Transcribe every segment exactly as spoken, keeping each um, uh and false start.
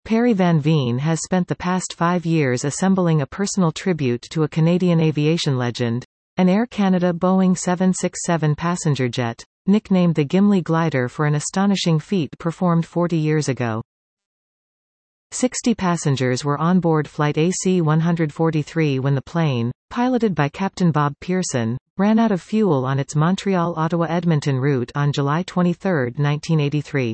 Perry Van Veen has spent the past five years assembling a personal tribute to a Canadian aviation legend, an Air Canada Boeing seven sixty-seven passenger jet, nicknamed the Gimli Glider for an astonishing feat performed forty years ago. Sixty passengers were on board Flight A C one forty-three when the plane, piloted by Captain Bob Pearson, ran out of fuel on its Montreal-Ottawa-Edmonton route on July twenty-third, nineteen eighty-three.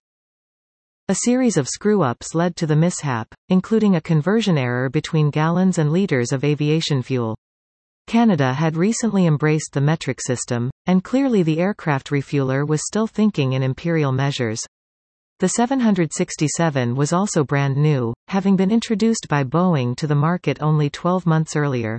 A series of screw-ups led to the mishap, including a conversion error between gallons and liters of aviation fuel. Canada had recently embraced the metric system, and clearly the aircraft refueler was still thinking in imperial measures. The seven sixty-seven was also brand new, having been introduced by Boeing to the market only twelve months earlier.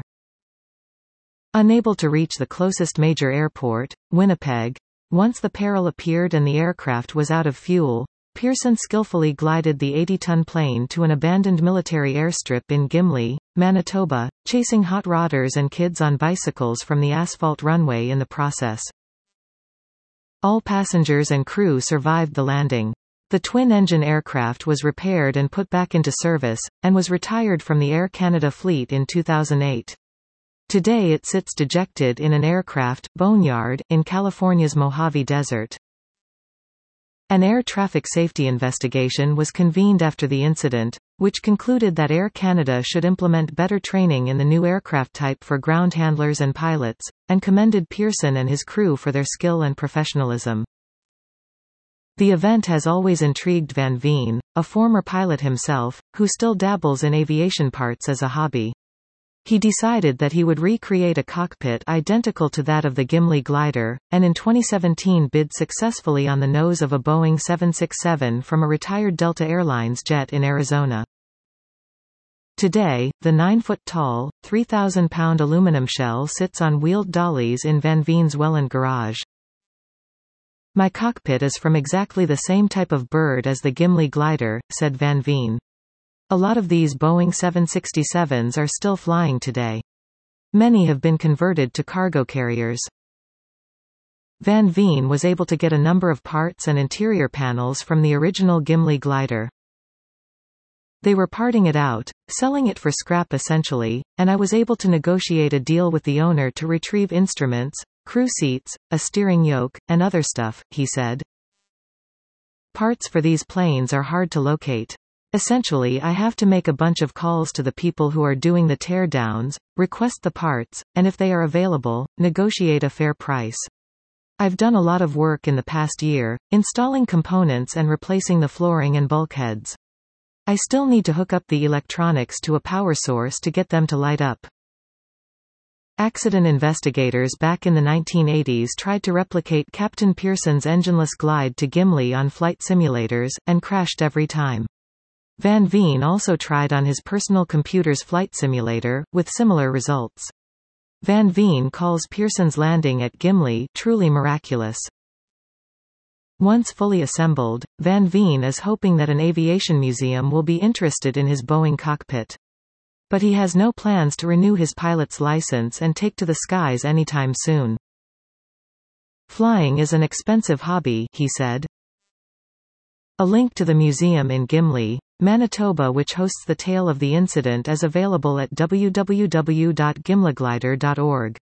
Unable to reach the closest major airport, Winnipeg, once the peril appeared and the aircraft was out of fuel, Pearson skillfully glided the eighty-ton plane to an abandoned military airstrip in Gimli, Manitoba, chasing hot rodders and kids on bicycles from the asphalt runway in the process. All passengers and crew survived the landing. The twin-engine aircraft was repaired and put back into service, and was retired from the Air Canada fleet in two thousand eight. Today it sits dejected in an aircraft boneyard in California's Mojave Desert. An air traffic safety investigation was convened after the incident, which concluded that Air Canada should implement better training in the new aircraft type for ground handlers and pilots, and commended Pearson and his crew for their skill and professionalism. The event has always intrigued Van Veen, a former pilot himself, who still dabbles in aviation parts as a hobby. He decided that he would recreate a cockpit identical to that of the Gimli Glider, and in twenty seventeen bid successfully on the nose of a Boeing seven sixty-seven from a retired Delta Air Lines jet in Arizona. Today, the nine-foot-tall, three thousand pound aluminum shell sits on wheeled dollies in Van Veen's Welland garage. "My cockpit is from exactly the same type of bird as the Gimli Glider," said Van Veen. "A lot of these Boeing seven sixty-sevens are still flying today. Many have been converted to cargo carriers." Van Veen was able to get a number of parts and interior panels from the original Gimli Glider. "They were parting it out, selling it for scrap essentially, and I was able to negotiate a deal with the owner to retrieve instruments, crew seats, a steering yoke, and other stuff," he said. "Parts for these planes are hard to locate. Essentially I have to make a bunch of calls to the people who are doing the tear-downs, request the parts, and if they are available, negotiate a fair price. I've done a lot of work in the past year, installing components and replacing the flooring and bulkheads. I still need to hook up the electronics to a power source to get them to light up." Accident investigators back in the nineteen eighties tried to replicate Captain Pearson's engineless glide to Gimli on flight simulators, and crashed every time. Van Veen also tried on his personal computer's flight simulator, with similar results. Van Veen calls Pearson's landing at Gimli truly miraculous. Once fully assembled, Van Veen is hoping that an aviation museum will be interested in his Boeing cockpit. But he has no plans to renew his pilot's license and take to the skies anytime soon. "Flying is an expensive hobby," he said. A link to the museum in Gimli, Manitoba, which hosts the tale of the incident, is available at w w w dot gimliglider dot org.